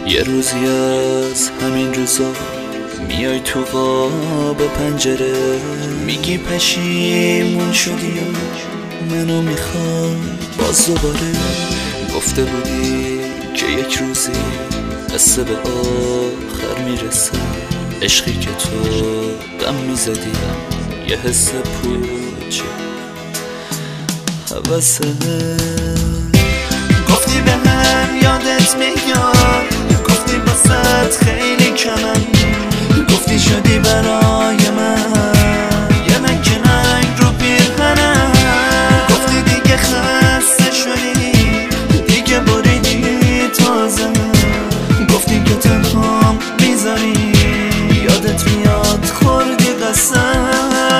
یه روزی از همین روزا میای تو قاب پنجره، میگی پشیمون شدی یا منو میخوای باز دوباره. گفته بودی که یک روزی قصه به آخر میرسه، عشقی که تو دم میزدی یه حس پوچه حوثه. گفتی به هم یادت میاد، گفتی باست خیلی کمم، گفتی شدی برای من یه ننگ رو پیرهنم. گفتی دیگه خسته شدی، دیگه بریدی تازه، گفتی که تنهام میذاری، یادت میاد خوردی قسم.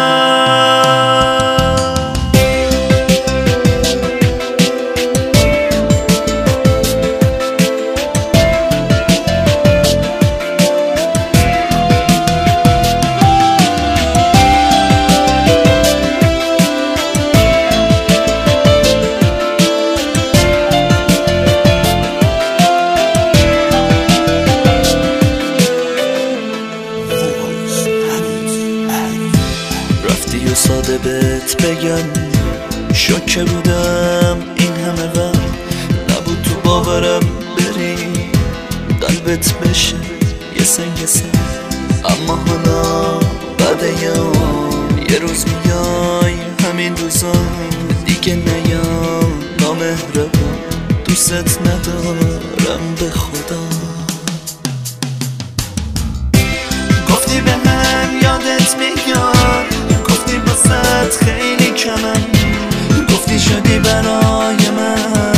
رفتی و ساده بهت بگم شوکه بودم این همه وقت، نبود تو باورم بری قلبت بشه یه سنگ سر. اما حالا بعد یه روز میای همین روزا دیگه نیام نامهربان، دوست ندارم به خدا. گفتی به هم یادت میاد، گفتی باست خیلی کمم، گفتی شدی برای من